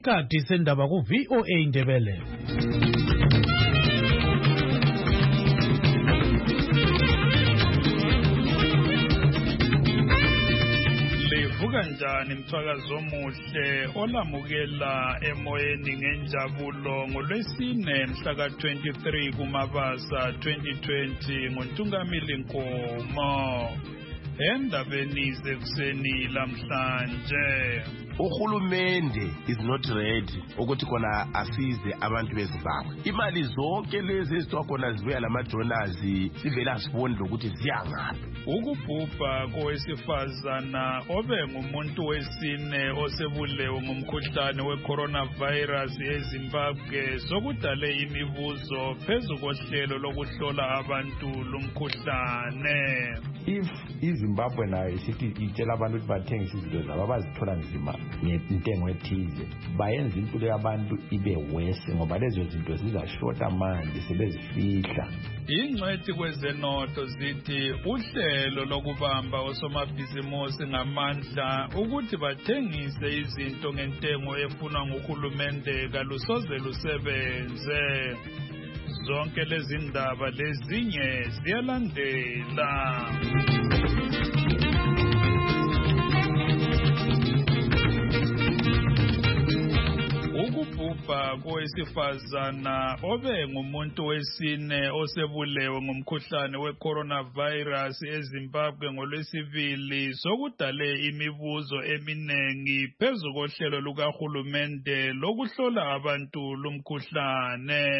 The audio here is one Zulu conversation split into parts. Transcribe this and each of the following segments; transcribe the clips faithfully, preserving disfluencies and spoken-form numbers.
Kati sendaba ku V O A Indebele. Levuka njani mthwakazo omuhle olamukela emoyeni ngenjabulo ngolwesine mhla ka twenty-three kuMabasa twenty twenty ngoNtungamili Nkomo. Endabeni zekuseni lamhlanje uhulumende is not ready ukuthi khona asize abantu beZimbabwe. Imali zonke lezi ezithiwa khona zibuya lama-donors sivela sibonile ukuthi ziyangaphi. Ukubhubha kowesifazana obe ngumuntu wesine osebulewe ngomkhuhlane we-coronavirus eZimbabwe sokudale imibuzo phezu kohlelo lokuhlola abantu lumkhuhlane. If iZimbabwe nayo isithi itshela abantu ukuthi bathengise izinto zabo abazithola nzima ngentengo ethize, bayenza impilo yabantu ibe wese ngoba lezo zinto zizashota manje sebezifihla. Ingcwethi kwezenotho zithi uhlelo lokubamba osomabhizimusi ngamandla ukuthi bathengise izinto ngentengo efunwa nguhulumende kalusoze lusebenze. Zonke lezi ndaba lezinye ziyalandela. Ukubhubha kowesifazana obe ngumuntu wesine osebulewe ngomkhuhlane we-coronavirus eZimbabwe ngolwesibili sokudale imibuzo eminengi phezu kohlelo lukahulumende lokuhlola abantu lumkhuhlane.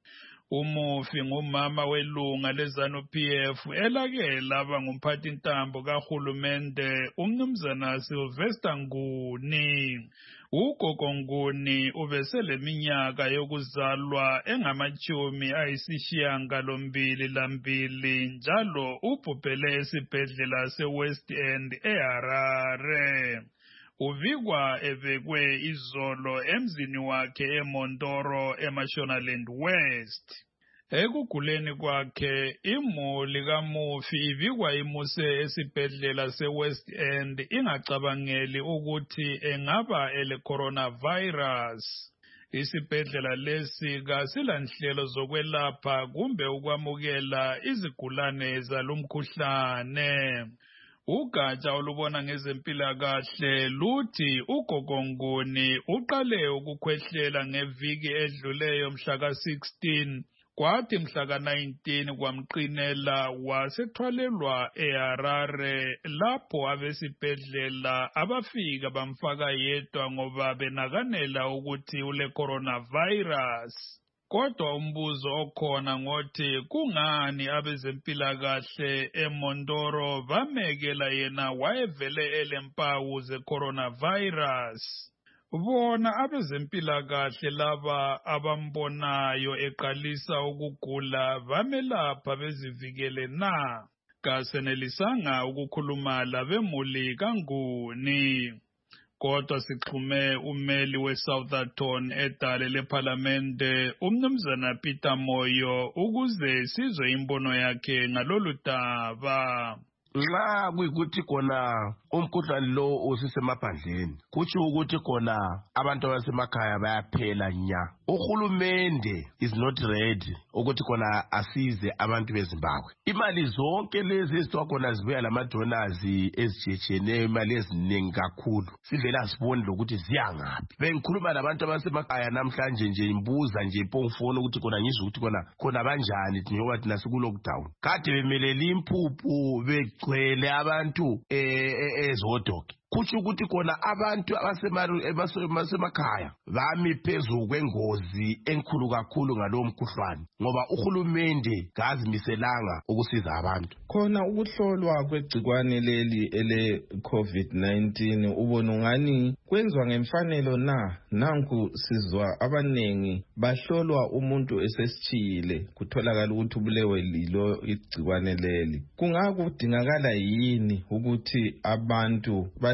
Umufi ngumama welunga leZanu P F elake laba ngumphathintambo kahulumende umnumzana Sylvester Nguni. Ugogo Nguni ubeseleminyaka yokuzalwa engamachumi ayisishiyagalombili lambili njalo ubhubhele esibhedlela se-West End eHarare. Uvikwa ebekwe izolo emzini wakhe eMondoro eMashonaland West. Ekuguleni kwakhe imuli kamufi ivikwa imuse esibhedlela se-West End ingacabangeli ukuthi engaba ele coronavirus. Isibhedlela lesi kasilanhlelo zokwelapha kumbe ukwamukela izigulane zalumkhuhlane. Ugatsha olubona ngezempilakahle luthi ugogo Nguni uqale ukukhwehlela ngeviki edluleyo mhla ka sixteen kwathi mhla ka nineteen kwamqinela wasethwalelwa eHarare lapho abesibhedlela abafika bamfaka yedwa ngoba benakanela ukuthi ule coronavirus. Kodwa umbuzo okhona ngothi kungani abezempilakahle eMondoro bamekela yena wayevele elempawu ze-coronavirus. Bona abezempilakahle laba abambonayo eqalisa ukugula bamelapha bezivikele na? Kasenelisanga ukukhuluma labemuli kaNguni. Kodwa sixhume umeli weSouthampton edale leParlamente umnumzana Peter Moyo ukuze sizwe imbono yakhe ngalolu daba. Nxa kuyikuthi khona umkhuhlane lo usisemaphandleni kutsho ukuthi khona abantu abasemakhaya bayaphela nya. Uhulumende is not ready ukuthi khona asize abantu beZimbabwe. Imali zonke lezi ezithiwa khona zibuya lama-donors ezitshiyetshiyeneyo imali eziningi kakhulu sivela sibonile ukuthi ziyangaphi. Bengikhuluma labantu abasemakhaya namhlanje nje imbuza nje ipongifoni ukuthi khona ngizwe ukuthi khona khona banjani njengoba thina siku-lockdown. Kade bemelele impuphu begcwele abantu ezodoki. Kutsho ukuthi khona abantu abasemakhaya bami phezu kwengozi enkulu kakhulu ngalowo mkhuhlane ngoba uhulumende kazimiselanga ukusiza abantu. Khona ukuhlolwa kwegcikwane leli ele COVID nineteen ubona ngani kwenzwa ngemfanelo na? Nanku sizwa abanengi bahlolwa umuntu esesichile kutholakala ukuthi ubulewe lilo igcikwane leli. Kungakudingakala yini ukuthi abantu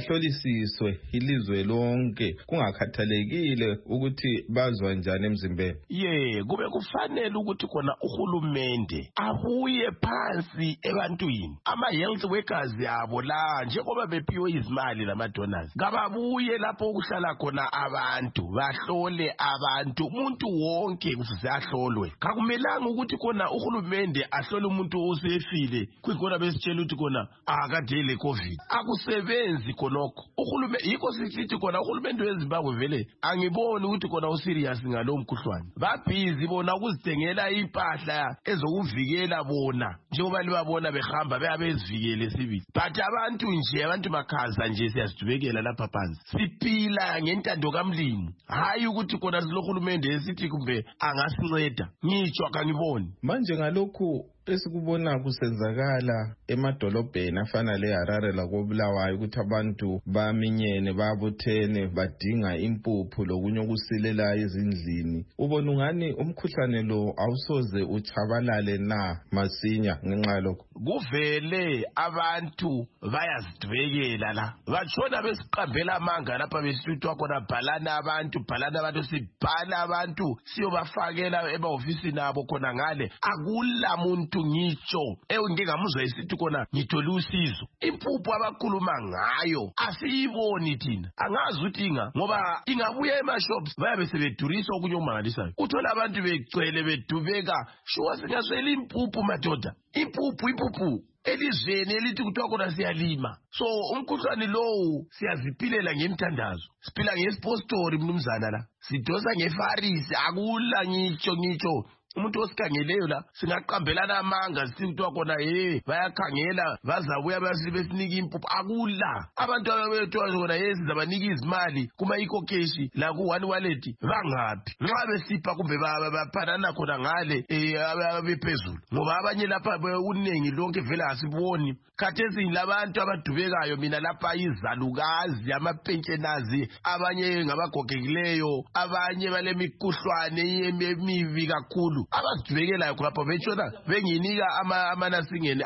bahlolisiswe ilizwe lonke kungakhathalekile ukuthi bazwa njani emzimbeni. Ye kube kufanele ukuthi khona uhulumende abuye phansi ebantwini, ama health workers yabo la njengoba bephiwe izimali lama donors kababuye lapho kuhlala khona abantu bahlole abantu, umuntu wonke kufuze ahlolwe. Kakumelanga ukuthi khona uhulumende ahlole umuntu osefile kwikona besitshela ukuthi khona akade le covid. Akusebenzi khonokho. Uhulumende yikho sithi khona uhulumende weZimbabwe vele angiboni ukuthi khona userious ngalo mkhuhlwane. Babhizi bona ukuzithengela impahla ezokuvikela bona njengoba libabona behamba beyabezivikele sibili. But abantu nje abantu makhaza nje siyazidubekela lapha phansi. Siphila ngentando kaMlimo, hayi ukuthi khona silohulumende esithi kumbe angasinceda. Ngitsho akangiboni. Manje ngalokhu esikubona kusenzakala emadolobheni afana leHarare lakoBulawayo ukuthi abantu baminyene babuthene badinga impuphu lokunye okusilela ezindlini, ubona ungani umkhuhlane lo awusoze uchabalale na masinya ngenxa lokho? Kuvele abantu bayazidwekela la, batshona besiqambela amanga lapha besithwa khona bhalana abantu bhalana abantu sibhala abantu siyobafakela emahofisini abo khona ngale. Akula muntu ngitsho engingamuzwa esithi khona ngithola usizo. Impuphu abakhuluma ngayo asiyiboni thina, angazi ukuthi inga ngoba ingabuya emashops bayabe sebedurisa okunye okumangalisayo. Uthola abantu begcwele bedubeka, shuwa singaswela impuphu madoda. Impuphu impuphu elizweni elithi kuthiwa khona siyalima. So umkhuhlane lowo siyazipilela ngemthandazo, siphila ngespostori mnumzana la, sidosa ngefarisi. Akula ngitsho ngitsho umuntu osikhangeleyo la singaqambelana amanga sithi kuthiwa khona hey bayakhangela bazabuya basinika impuphu. Akula abantu ababethiwa khona hey sizabanika izimali kuma ikokeshi la ku one wallet bangaphi nxa besipha kumbe baphanana khona ngale abephezulu, ngoba abanye lapha uningi lonke vele asiboni. Khathesi labantu abadubekayo mina lapha izalukazi amapentshenazi, abanye ngabagogekileyo, abanye balemikhuhlwane emibi kakhulu abazidubekelayo khonapho betshona benginika amanasingeni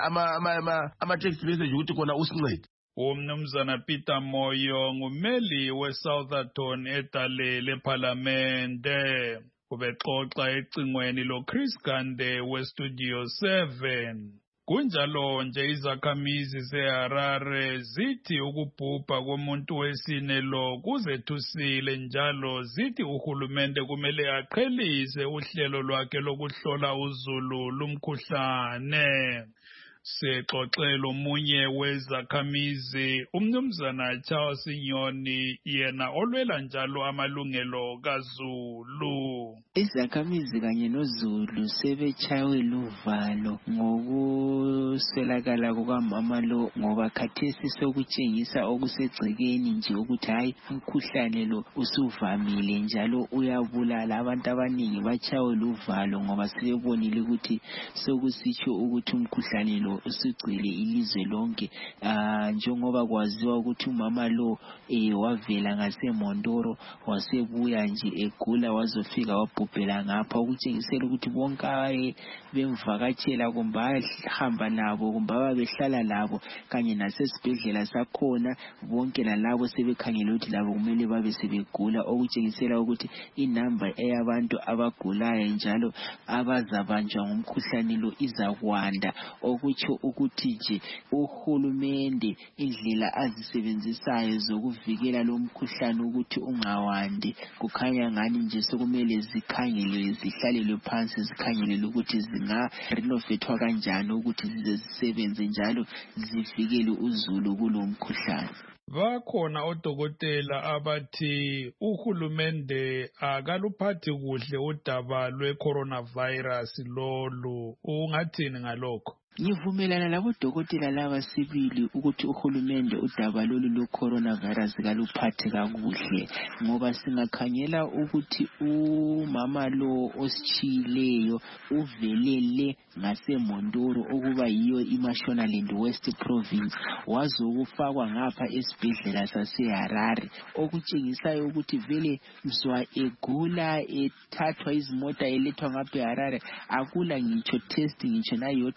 ama-text message ukuthi khona usincede. Umnumzana Peter Moyo ngumeli we-Southerton edale lephalamende ubexoxa ecingweni lo Chris Gande we-Studio seven. Kunjalo nje izakhamizi zeHarare zithi ukubhubha komuntu wesine lo kuzethusile, njalo zithi uhulumende kumele aqhelise uhlelo lwakhe lokuhlola uzulu lumkhuhlane. Sexoxelo omunye wezakhamizi umnumzana Charles Nyoni, yena olwela njalo amalungelo kaZulu. Izakhamizi kanye noZulu sebechawe luvalo ngokuswelakala kukamama lo, ngoba khathesi sokutshengisa okusegcekeni nje ukuthi hayi umkhuhlane lo usuvamile njalo uyabulala. Abantu abaningi bachawe luvalo ngoba sebebonile ukuthi sokusitsho ukuthi umkhuhlane lo usugcwele ilizwe lonke. Ah njengoba kwaziwa ukuthi umama lo eh wavela ngaseMondoro wasebuya nje egula wazofika wabhubhela ngapha, ukutshengisela ukuthi bonke bemvakatshela kumbe ahamba labo kumbe ababehlala labo kanye nasesibhedlela sakhona bonke lalabo sebekhangela ukuthi labo kumele babe sebegula, okutshengisela ukuthi inamba eyabantu abagulayo njalo abazabanjwa ngumkhuhlane lo izakwanda, okutsho ukuthi nje uhulumende indlela azisebenzisayo zokuvikela lo mkhuhlane ukuthi ungawandi kukhanya ngani nje sokumele zikhangelwe zihlalelwe phansi zikhangelwe ukuthi zinga renovethwa kanjani ukuthi zize zisebenze njalo zivikele uzulu kulo mkhuhlane. Bakhona odokotela abathi uhulumende akaluphathi kuhle udaba lwe-coronavirus lolu. Ungathini ngalokho? Ngivumelana labo dokotela laba sibili ukuthi uhulumende udaba lolu lwe-coronavirus kaluphathe kakuhle, ngoba singakhangela ukuthi umama lo ositshileyo uvelele ngaseMondoro okuba yiyo iMashonaland West Province wazokufakwa ngapha esibhedlela saseHarare, okutshengisayo ukuthi vele mzwa egula ethathwa izimota elethwa ngapha eHarare akula ngitsho test ngitsho nayodwa eyayi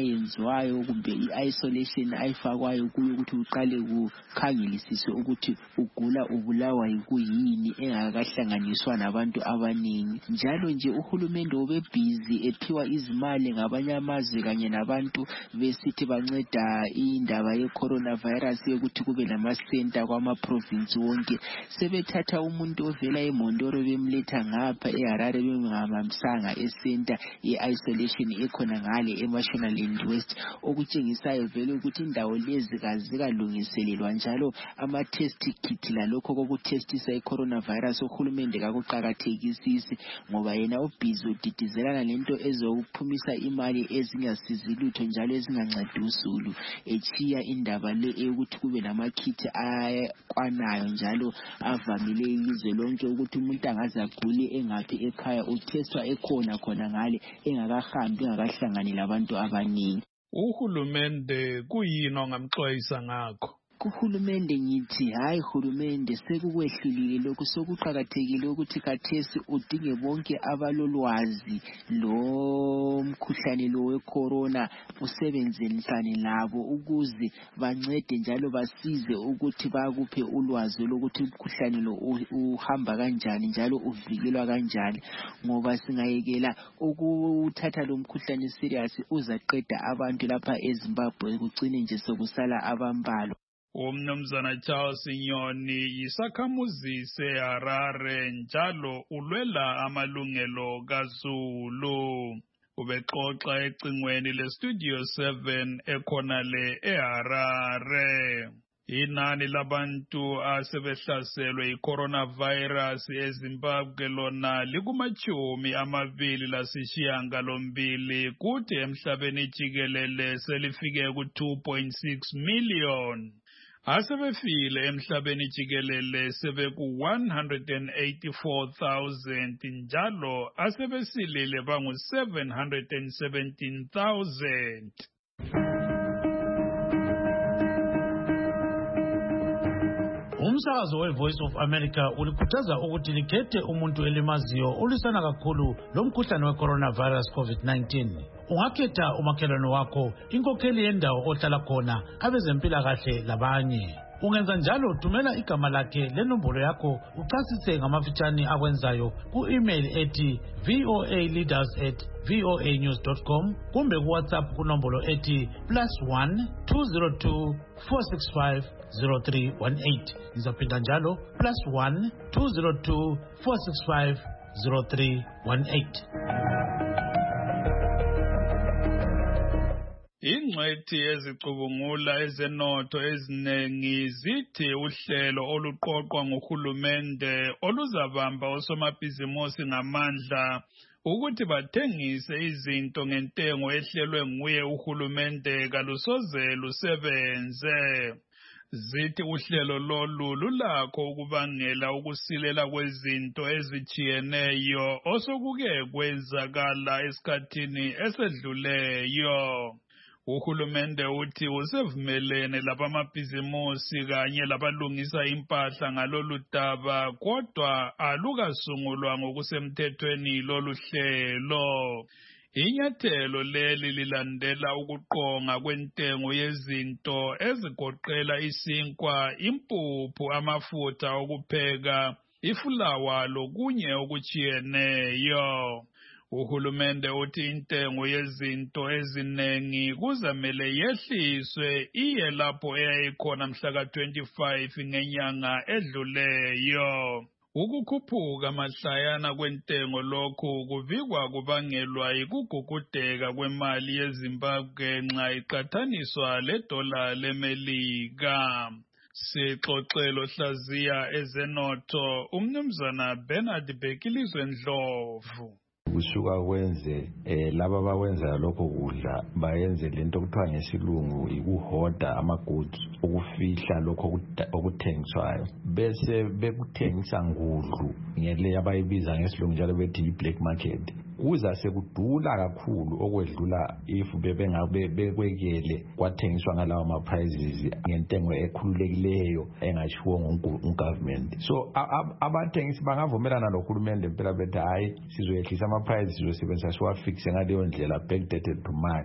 ayenziwayo kumbe i-isolation ayifakwayo kuyo ukuthi uqale kukhangelisise ukuthi ugula ubulawa yikuyini engakahlanganiswa nabantu abaningi. Njalo nje uhulumende ube busy ephiwa izimali ngabanye amazwe kanye nabantu besithi banceda indaba ye-coronavirus yokuthi kube lamasenta kwama-province wonke. Sebethatha umuntu ovela eMondoro bemletha ngapha eHarare bemngamamsanga esenta ye-isolation ekhona ngale eMashonaland West, okutshengisayo vele ukuthi indawo lezi kazikalungiselelwa njalo ama-test kit lalokho kokutestisa i-coronavirus uhulumende kakuqakathekisisi ngoba yena ubhizi udidizelana lento ezokuphumisa imali ezingasizi lutho njalo ezingancedi usulu, echiya indaba le eyokuthi kube lamakhithi akwanayo njalo avamile ilizwe lonke ukuthi umuntu angaze agule engaphi ekhaya utestwa ekhona khona ngale engakahambi engakahlangani labantu abaningi. Uhulumende kuyini ongamxwayisa ngakho? Kuhulumende ngithi hayi hulumende sekukwehlulile lokhu, sokuqakathekile ukuthi khathesi udinge bonke abalolwazi lo mkhuhlane lo wecorona usebenzelisane labo ukuze bancede njalo basize ukuthi bakuphe ulwazi lokuthi umkhuhlane lo uhamba kanjani njalo uvikelwa kanjani, ngoba singayekela ukuthatha lo mkhuhlane serious uzaqeda abantu lapha eZimbabwe kucine nje sokusala abambalwa. Umnumzana Charles Nyoni yisakhamuzi seHarare njalo ulwela amalungelo kaZulu. Ubexoxa ecingweni leStudio seven ekhonale eHarare. Inani labantu asebehlaselwe i-coronavirus eZimbabwe lona likumachumi amabili lasishiyangalombili kuthi emhlabeni jikelele selifike ku-two point six million. Asebefile emhlabeni jikelele sebeku one hundred eighty-four thousand njalo asebesilile bangu seven hundred seventeen thousand. Umsakazo we-Voice of America ulikhuthaza ukuthi likhethe umuntu elimaziyo olisana kakhulu lomkhuhlane we-coronavirus COVID nineteen. Ungakhetha umakhelwane wakho, inkokheli yendawo ohlala khona, abezempilakahle labanye. Ungenza njalo thumela igama lakhe lenombolo yakho uchasise ngamafitshane akwenzayo ku-email ethi voaleaders at voanews dot com kumbe ku-WhatsApp kunombolo ethi plus one two zero two four six five zero three one eight. Ngizaphinda njalo plus one two zero two four six five zero three one eight. Ingcwethi ezicubungula ezenotho eziningi zithi uhlelo oluqoqwa nguhulumende oluzabamba osomabhizimusi ngamandla ukuthi bathengise izinto ngentengo ehlelwe nguye uhulumende kalusoze lusebenze. Zithi uhlelo lolu lulakho ukubangela ukusilela kwezinto ezitshiyeneyo osokuke kwenzakala esikhathini esedluleyo. Uhulumende uthi usevumelene labamabhizimusi kanye labalungisa impahla ngalolu daba kodwa alukasungulwa ngokusemthethweni lolu hlelo. Inyathelo leli lilandela ukuqonga kwentengo yezinto ezigoqela isinkwa, impuphu, amafutha okupheka, ifulawa lokunye okuchiyeneyo. Uhulumende uthi intengo yezinto ezinengi kuzamele yehliswe iye lapho eyayikhona mhla twenty-five ngenyanga edluleyo. Ukukhuphuka mahlayana kwentengo lokhu kuvikwa kubangelwa yikugugudeka kwemali yeZimbabwe nxa iqathaniswa ledola leMelika. Sixoxelo hlaziya ezenotho umnumzana Bernard Bhekilizwe Ndlovu. Kusuka kwenze eh laba bakwenza lokho kudla bayenze lento okuthiwa ngesilungu ikuhoda amagoods ukufihla lokho okuthengiswayo bese bekuthengisa ngudlu ngele abayibiza ngesilungu njalo bethi i-black market. Kuza sekudula kakhulu okwedlula if bebengabe bekwekele kwathengiswa ngalawa ama prices ngentengo ekhululekileyo engashiwo ngugovernment. So abathengisi bangavumelana nohulumende impela bethi hayi sizoyehlisa ama prices sizosebenzisa siwafixe ngaleyo ndlela backdated to March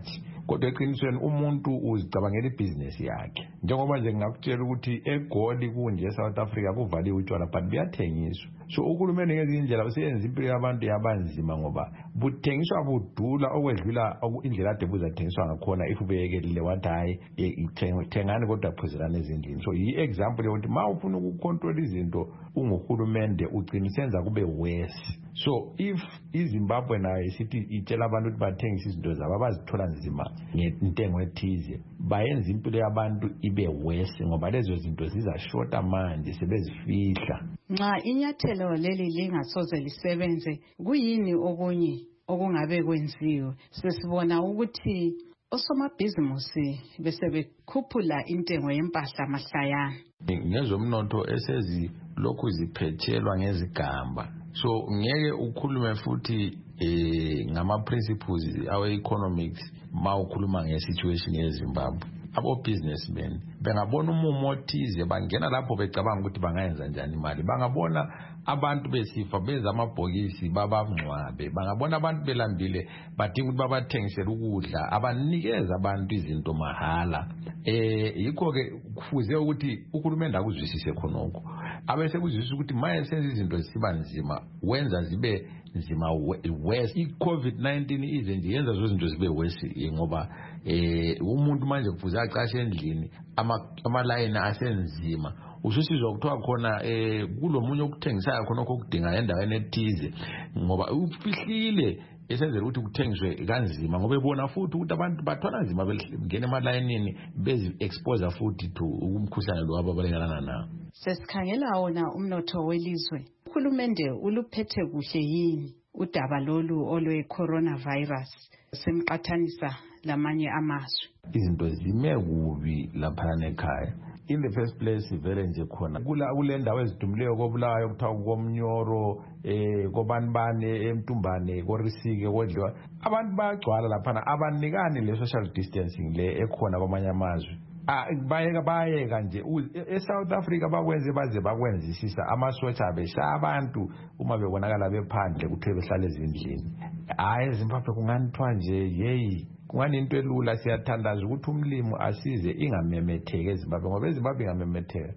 kodwa eqinisweni umuntu uzicabangela ibhizinesi yakhe. Njengoba nje ngakutshela ukuthi eGoli kunje eSouth Africa kuvaliwe utshwala but buyathengiswa. So uhulumeni ngezinye indlela useyenza impilo yabantu yabanzima ngoba buthengiswa budula okwedlula indlela ade buzathengiswa ngakhona if ubeyekelile wathi hayi thengani kodwa phuzerana ezindlini. So yi-example yokuthi ma ufuna ukucontrol izinto unguhulumende ugcina senza kube worse. So if iZimbabwe nayo isithi itshela abantu ukuthi bathengise izinto zabo abazithola nzima ngentengo ethize bayenza impilo yabantu ibe worse ngoba lezo zinto zizashota manje sebezifihla. Nxa inyathelo leli lingasoze lisebenze kuyini okunye okungabe kwenziwe? Sesibona ukuthi osomabhizimusi bese bekhuphula intengo yempahla mahlayana. Ngezomnotho esezi lokhu ziphetshelwa ngezigamba. So ngeke ukhulume futhi eh ngama principles awe economics ma ukhuluma ngesituation yeZimbabwe. Abo businessmen bengabona umumo othize bangena lapho becabanga ukuthi bangayenza njani imali. Bangabona abantu besifa benza amabhokisi babangcwabe, bangabona abantu belambile badinga ukuthi babathengisele ukudla, abanikeza abantu izinto mahala. Eh yikho ke kufuze ukuthi uhulumende akuzwisise khonoko. Abese kuzwisisa ukuthi maye senze izinto zisiba nzima wenza zibe nzima worse. I-COVID nineteen ize nje yenza zo zinto zibe worse ngoba eh umuntu manje kufuze aqashe endlini ama amaline asenzima. Ususizwa ukuthiwa khona eh kulomunye ukuthengisayo khona okudinga endaweni ethize ngoba ufihlile esenzela ukuthi kuthengiswe kanzima ngoba ebona futhi ukuthi abantu bathwala nzima bengena emalayinini bezi expose futhi to umkhuhlane lo ababalekana nawo. Sesikhangela wona umnotho welizwe, uhulumende uluphethe kuhle yini udaba lolu olwe coronavirus semqathanisa lamanye amazwe? Izinto zime kubi lapha nekhaya. In the first place vele nje khona kula kule ndawo ezidumileyo kobulayo kuthiwa komnyoro eh kobanibane emtumbane korisike kodliwa abantu bayagcwala lapha abanikani le social distancing le ekhona kwamanye amazwe. Ah bayeka bayeka nje eSouth Africa bakwenze baze bakwenzisisa amasotsha abesha abantu uma bebonakala bephandle kuthiwe behlale ezindlini. Hayi eZimbabwe kunganithwa nje hey kungani into elula siyathandaza ukuthi umlimo asize ingamemetheke eZimbabwe ngoba eZimbabwe ingamemetheka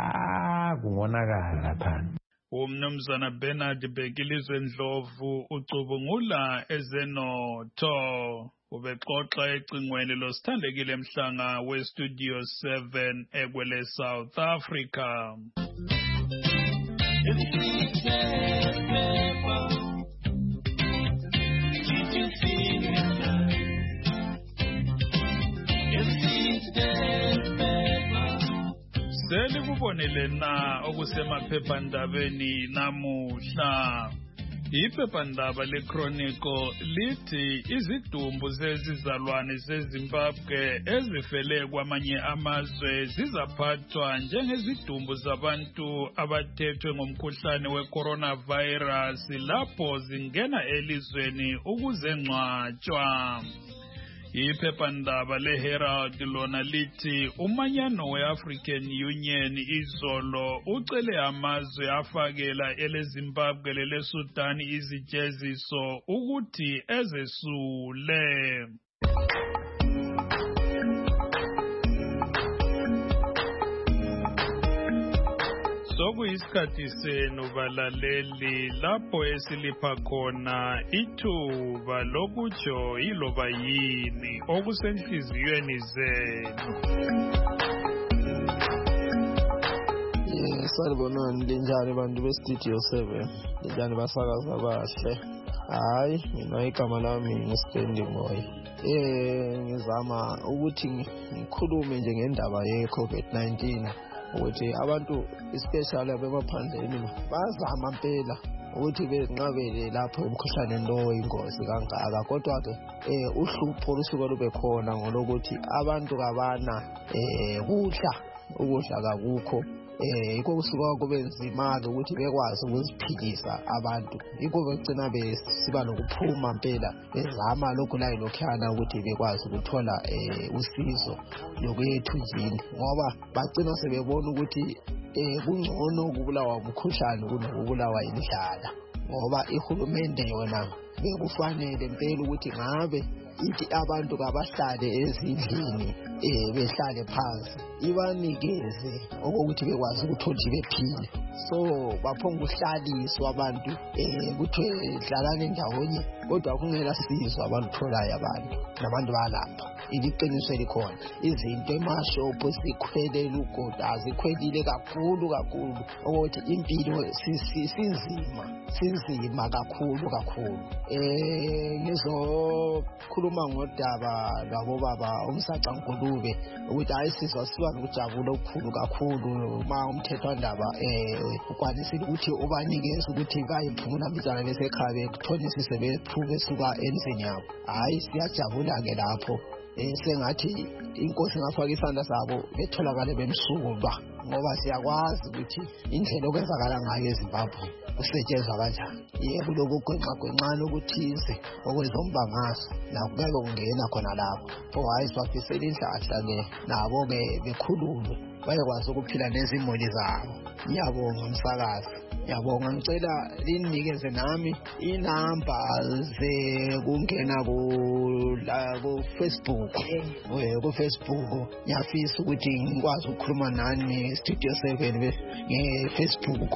ah kungonakala lapha. Umnumzana Bernard Bekilizwe Ndlovu ucubungula ezenotho ubexoxa ecingweni losithandekile emhlanga weStudio seven ekwele South Africa. Seli kubonile na okusemaphephandabeni namuhla. Iphephandaba leChronicle lithi izidumbu zezizalwane zeZimbabwe ezifele kwamanye amazwe zizaphathwa njengezidumbu zabantu abathethwe ngomkhuhlane wecoronavirus lapho zingena elizweni ukuzengcwatshwa. Iphephandaba leHerald lona lithi umanyano we-African Union izolo ucele amazwe afakela eleZimbabwe leleSudan izijeziso ukuthi ezesule. Sokuyisikhathi senu balaleli lapho esilipha khona ithuba lokutsho iloba yini okusenhliziyweni zenu. Sanibonani linjani bantu beStudio seven, linjani basakaza bahle. Hayi mina igama lami nguSpendi Moyo. Eh ngizama ukuthi ngikhulume nje ngendaba ye-COVID nineteen ukuthi abantu especially abemaphandleni bazama impela ukuthi benqabele lapho umkhuhlane lo ingozi kangaka kodwa ke eh uhlupho lusuke lube khona ngolokuthi abantu kabana eh kudla ukudla kakukho eh yikho kusuka kube nzima ukuthi bekwazi ukuziphilisa abantu yikho begcina besiba nokuphuma impela bezama lokho la lokhana ukuthi bekwazi ukuthola eh usizo lokwethunjini ngoba bagcina sebebona ukuthi eh kungcono ukubulawa umkhuhlane kunokubulawa indlala ngoba ihulumende yona bekufanele impela ukuthi ngabe ithi abantu kabahlale ezindlini eh behlale phansi ibanikeze okokuthi bekwazi ukuthola ukuthi bephile. So baphonga uhlaliswa abantu eh kuthiwe dlalane ndawonye kodwa kungela sizo abalutholayo abantu nabantu balapha. Iliqiniso elikhona izinto emashophu sikhwelela ugoda azikhwelile kakhulu kakhulu ukuthi impilo sinzima sinzima kakhulu kakhulu. Eh ngizokhuluma ngodaba lwabo baba umsaca Ngulube ukuthi ayisizwa siba nokujabula okukhulu kakhulu uma umthethwandaba eh ukwanisile ukuthi ubanikeze ukuthi bayiphumula bizana besekhaya bekuthonisise bephume suka endlini yabo. Hayi siyajabula ke lapho. Eh sengathi inkosi ngafaka isandla sabo betholakale bemsukulwa ngoba siyakwazi ukuthi indlela okwenzakala ngayo eZimbabwe kusetshenzwa kanjani. Yebo lokho gwenxa gwenxana ukuthize okwezombangazwe nakho kube kungena khona lapho. For hayi swafisela inhlahla ke nabo ke bekhululwe bayekwazi ukuphila nezimoli zabo. Ngiyabonga umsakazi. Ngiyabonga ngicela linikeze nami inamba ze kungena ku ku Facebook eh ku Facebook ngiyafisa ukuthi ngikwazi ukukhuluma nani Studio seven nge Facebook.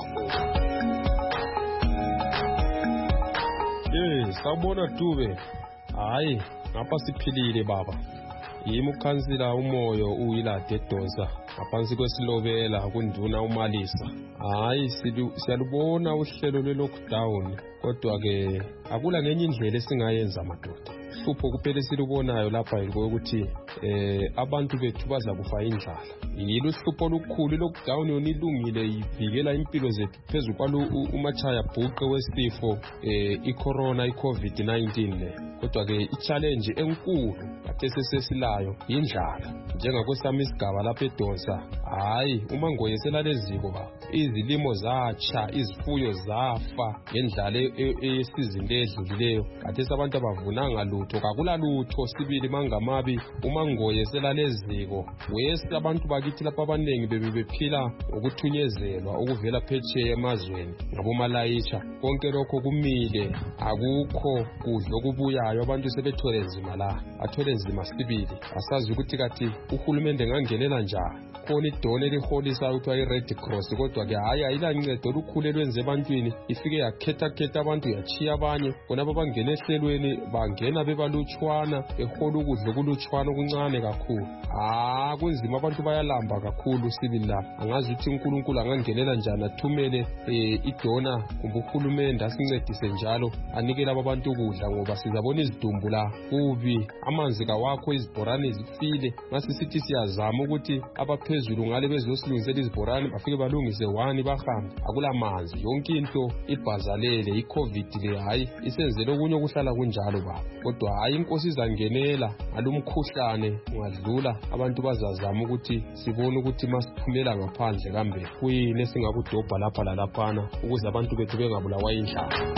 Eh sabona Dube hayi ngapha siphilile baba. Yimi ukhansila umoyo uyilade Dosa ngaphansi kwesilobela kunduna uMalisa. Hayi siyalubona uhlelo lwe lockdown kodwa ke akula ngenye indlela esingayenza madoda. Hlupho kuphela silubonayo lapha ukuthi eh abantu bethu baza kufa indlala. Yilo uhlupho olukhulu lockdown yona ilungile ivikela impilo zethu phezulu kwalo umachaya bhuqe wesifo eh icorona iCovid nineteen le. Kodwa ke i-challenge enkulu kade sesesilayo indlala. Njengakwesami isigaba lapha eDosa hayi uma ngoyesela leziko ba izilimo zatsha izifuyo zafa ngendlala eyesizini ledlulileyo kade sabantu abavunanga lutho kakula lutho sibili mangamabi uma ngoyesela leziko wese abantu bakithi lapha abanengi bebephila ukuthunyezela ukuvela phetsheya emazweni ngabomalayitsha konke lokho kumile akukho kudlo kubuyayo abantu sebethole nzima la athole nzima sibili asazi ukuthi kathi uhulumende ngangenela njani khona idone liholisa ukuthi ayi Red Cross kodwa ke hayi ayilancedo olukhulu lwenze ebantwini ifike yakhetha khetha abantu yachiya abanye bona babangena ehlelweni bangena bebalutshwana ehola ukudla kulutshwana okuncane kakhulu. Ah kunzima abantu bayalamba kakhulu sibili la angazi ukuthi uNkulunkulu angangenela njani athumele idona kumbe uhulumende asincedise njalo anikele abantu ukudla ngoba sizabona izidumbu la kubi amanzi kawakho izibhorane zifile ngasisithi siyazama ukuthi abaphezulu ngale bezosilungisela izibhorane bafike balungise one bahambe akula manzi yonke into ibhazalele iCovid le hayi isenzele okunye okuhlala kunjalo baba kodwa hayi inkosi izangenela alumkhuhlane ungadlula abantu bazazama ukuthi sibone ukuthi masiphumela ngaphandle kambe kuyini esingakudobha lapha lalaphana ukuze abantu bethu bengabulawa indlala.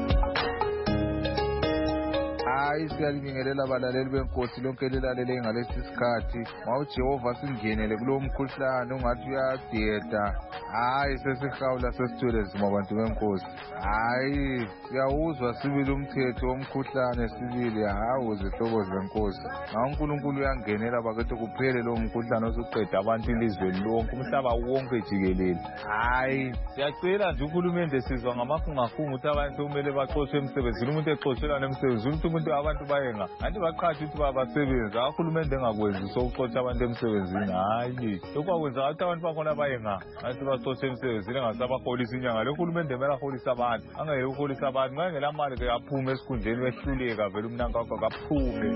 Hayi siyalibingelela abalaleli benkosi lonke lilalele ngalesi sikhathi mawuJehova singenele kulo mkhuhlane ungathi uyadeda hayi sesihawula sesithule zima abantu benkosi hayi siyawuzwa sibili umthetho womkhuhlane sibili hawu izihlobo zenkosi ngaNkulunkulu uyangenela bakwethu kuphele lo mkhuhlane osuqeda abantu ilizwe lonke umhlaba wonke jikelele. Hayi siyacela nje uhulumende sizwa ngamafungafunga ukuthi abantu kumele baxoshwe emsebenzini umuntu exoshelwa emsebenzini umuntu abantu bayenga anti baqhatsha ukuthi babasebenza ahulumende engakwenzi sokuxotsha abantu emsebenzini hayi lokwenza ukuthi abantu bakhona bayenga athi baxotshe emsebenzini engasabaholisa inyanga lohulumende mela holisa abantu angeke uholisa abantu ngeke mali ke aphume esikhundleni wehluleka vele umnanka wakho kaphume.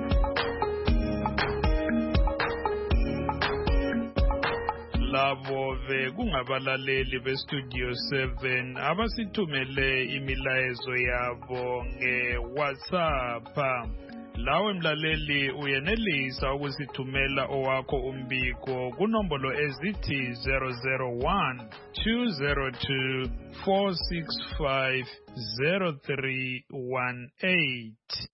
Labo be kungabalaleli beStudio seven abasithumele imilayezo yabo ngeWhatsApp. Lawe mlaleli uyenelisa ukusithumela owakho umbiko kunombolo ezithi zero zero one two zero two four six five zero three one eight.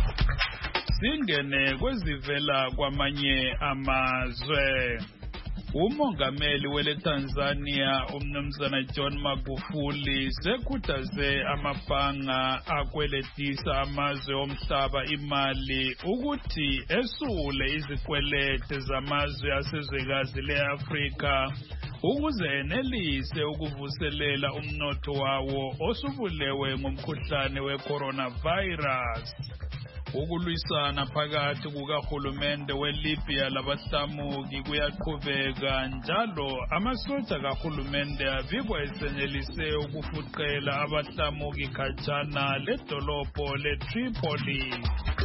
Singene kwezivela kwamanye amazwe. Umongameli wele Tanzania umnumzana John Magufuli sekhuthaze amabhanga akweletisa amazwe omhlaba imali ukuthi esule izikwelete zamazwe asezwekazi leAfrika ukuze enelise ukuvuselela umnotho wawo osubulewe ngomkhuhlane we-coronavirus. Ukulwisana phakathi kukahulumende weLibya labahlamuki kuyaqhubeka njalo amasotsha kahulumende abikwa esenelise ukufuqela abahlamuki khatshana ledolobho leTripoli.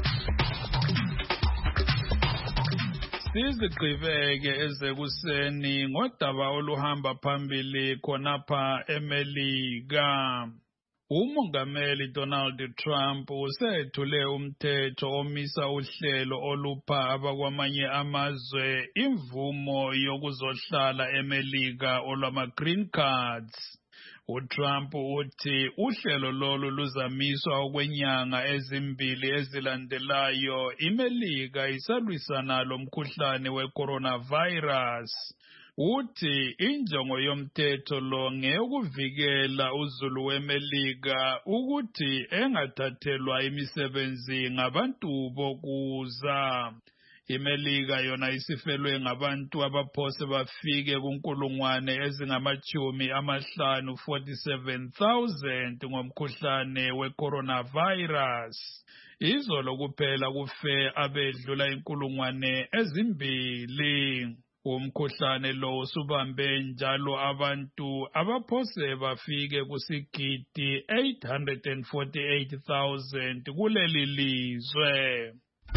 Sizigqibeke ezekuseni ngodaba oluhamba phambili khonapha eMelika. Umongameli Donald Trump usethule umthetho omisa uhlelo olupha abakwamanye amazwe imvumo yokuzohlala eMelika olwama green cards. uTrump uthi uhlelo lolu luzamiswa okwenyanga ezimbili ezilandelayo iMelika isalwisana lomkhuhlane we-coronavirus. Uthi injongo yomthetho lo ngeyokuvikela uzulu weMelika ukuthi engathathelwa imisebenzi ngabantu bokuza. iMelika yona isifelwe ngabantu abaphose bafike kunkulungwane ezingamachumi amahlanu forty-seven thousand ngomkhuhlane we-coronavirus. Izolo kuphela kufe abedlula inkulungwane ezimbili. Umkhuhlane lo usubambe njalo abantu abaphose bafike kusigidi eight hundred forty-eight thousand kuleli lizwe.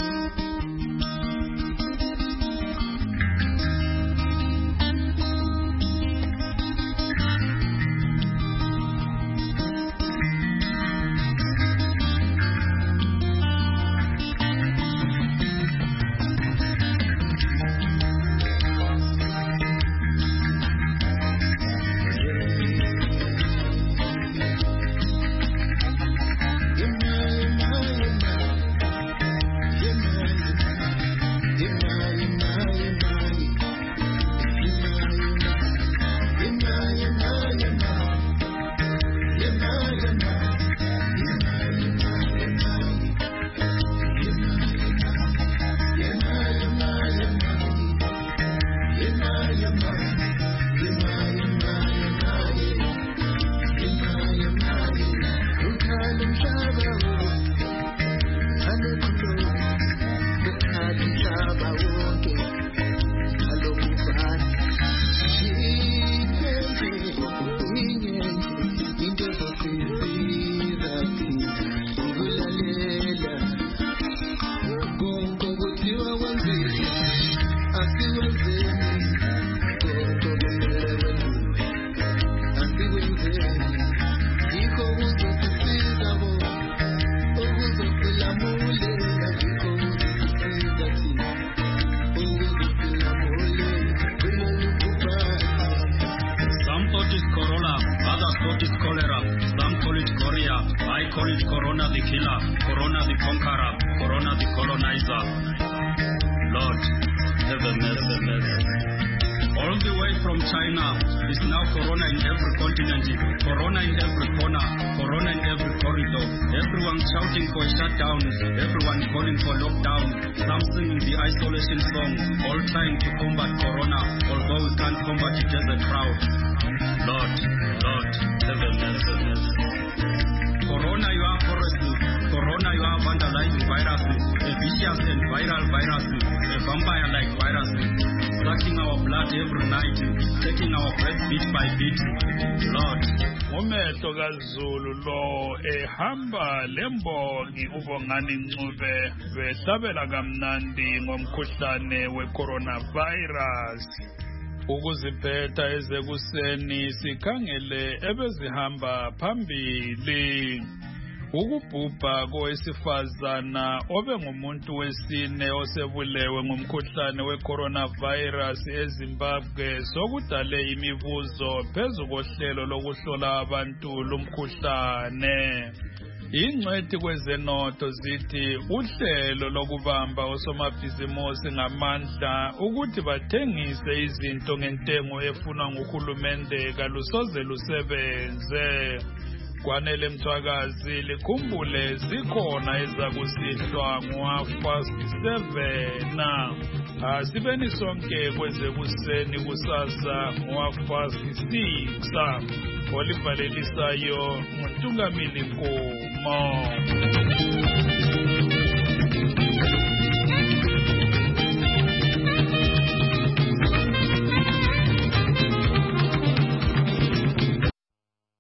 Zulu lo ehamba lembongi ubongani Ncube behlabela kamnandi ngomkhuhlane we-coronavirus. Ukuziphetha ezekuseni sikhangele ebezihamba phambili. Ukubhubha kowesifazana obe ngumuntu wesine osebulewe ngomkhuhlane we-coronavirus eZimbabwe sokudale imibuzo phezu kohlelo lokuhlola abantu lumkhuhlane. ingcwethi kwezenotho zithi uhlelo lokubamba osomabhizimusi ngamandla ukuthi bathengise izinto ngentengo efunwa nguhulumende kalusoze lusebenze. Kwanele Mthwakazi likhumbule zikhona ezakusihlwa ngo-half past seven. Asibeni sonke kwezekuseni kusasa ngo-half past six. Olivalelisayo nguNtungamili Nkomo.